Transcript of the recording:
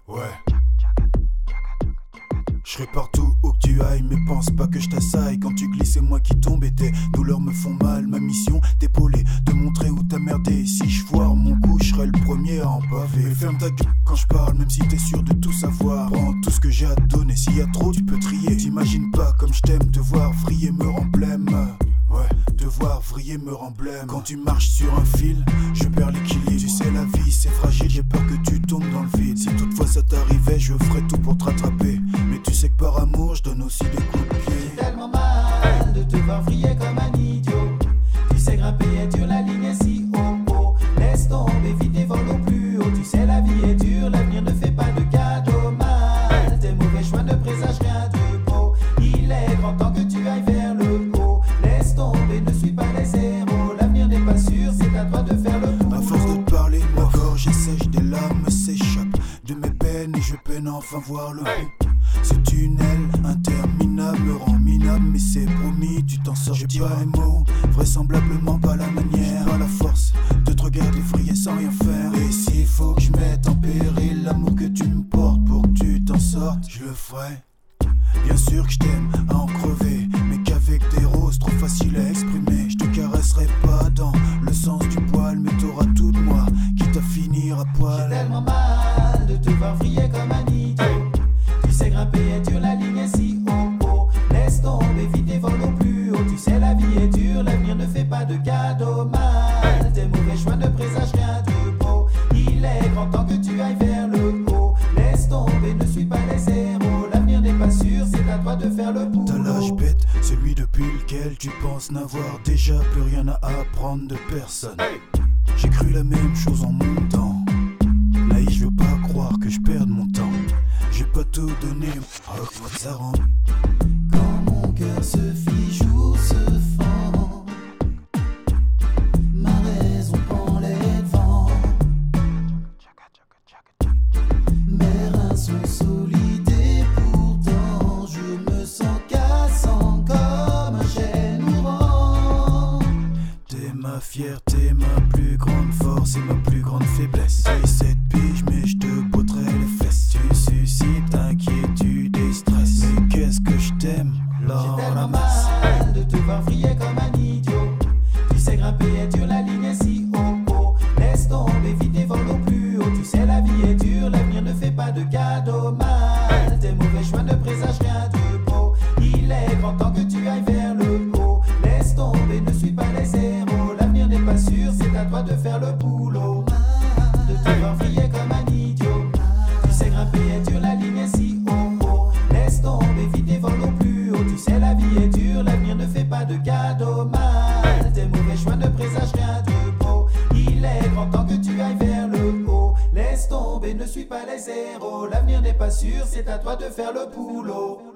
Ouais. Je serai partout où que tu ailles, mais pense pas que je t'assaille. Quand tu glisses, c'est moi qui tombe et tes douleurs me font mal. Ma mission, t'épauler, te montrer où t'as merdé. Si je foire mon coup, je serai le premier à en baver. Mais ferme ta gueule quand je parle, même si t'es sûr de tout savoir. Prends tout ce que j'ai à te donner, s'il y a trop, tu peux trier. T'imagines pas comme je t'aime, te voir vriller me rend blême. Ouais, te voir vriller me rend blême. Quand tu marches sur un fil, je perds l'équilibre. Tu sais, la vie c'est fragile, j'ai peur que tu tombes dans le vide. Si toutefois ça t'arrivait, je ferais tout pour te rattraper. Mais tu sais que par amour, je donne aussi des coups de pied. J'ai tellement mal de te voir vriller comme un idiot. Tu sais grimper est dur, la ligne est si haut. Laisse tomber vite et vole au plus haut. Tu sais la vie est dure, l'avenir ne fait pas de cadeaux. Mal, tes mauvais choix ne présagent rien de beau. Il est grand temps que tu ailles vers le haut. Laisse tomber, ne suis pas les héros. L'avenir n'est pas sûr, c'est à toi de faire le boulot. À force de te parler, ma gorge est sèche, des larmes s'échappent de mes peines et je peine à enfin voir le bout. Ce tunnel interminable me rend minable, mais c'est promis, tu t'en sortiras. J'ai pas les mots, vraisemblablement pas la manière, pas la force de te regarder vriller sans rien faire. Et s'il faut que je mette en péril l'amour que tu me portes pour que tu t'en sortes, je le ferai. Bien sûr que je t'aime à en crever, mais qu'avec des roses trop faciles à exprimer. Je te caresserai pas dans le sens du poil, mais t'auras tout de moi, quitte à finir à poil. J'ai tellement mal de te voir vriller comme un idiot. Tu sais grimper est dur, la ligne est si haut. Laisse tomber vite et vole au plus haut. Tu sais la vie est dure, l'avenir ne fait pas de cadeaux. Mal, tes mauvais choix ne présagent rien de beau. Il est grand temps que tu ailles vers le haut. Laisse tomber, ne suis pas les héros. L'avenir n'est pas sûr, c'est à toi de faire le boulot. T'as l'âge bête, celui depuis lequel tu penses n'avoir déjà plus rien à apprendre de personne. J'ai cru la même chose en mon temps. Naïf, je veux pas croire que je perde mon temps. J'ai pas tout donné, moi ça rend. Quand mon cœur se fiche ou se fend, ma raison prend les devants. Mes reins sont solides et pourtant je me sens cassant comme un chêne mourant. T'es ma fierté, ma plus grande force et ma plus grande faiblesse. J'ai 7 piges mais je te botterai les fesses. Tu suscites inquiétude et stress. Mais qu'est-ce que je t'aime, Lord. J'ai tellement mal de te voir vriller comme un idiot. Tu sais grimper est dur, la ligne est si haut. Laisse tomber vite et vole au plus haut. Tu sais la vie est dure, l'avenir ne fait pas de cadeaux. Mal, tes mauvais choix ne présagent rien de beau. Il est grand temps que tu ailles vers le haut. Laisse tomber, ne suis pas les héros. L'avenir n'est pas sûr, c'est à toi de faire le boulot. De te voir vriller comme un idiot. Tu sais grimper est dur, la ligne est si haut. Laisse tomber vite et vole au plus haut. Tu sais la vie est dure, l'avenir ne fait pas de cadeaux. Mal, tes mauvais choix ne présagent rien de beau. Il est grand temps que tu ailles vers le haut. Laisse tomber, ne suis pas les héros. L'avenir n'est pas sûr, c'est à toi de faire le boulot.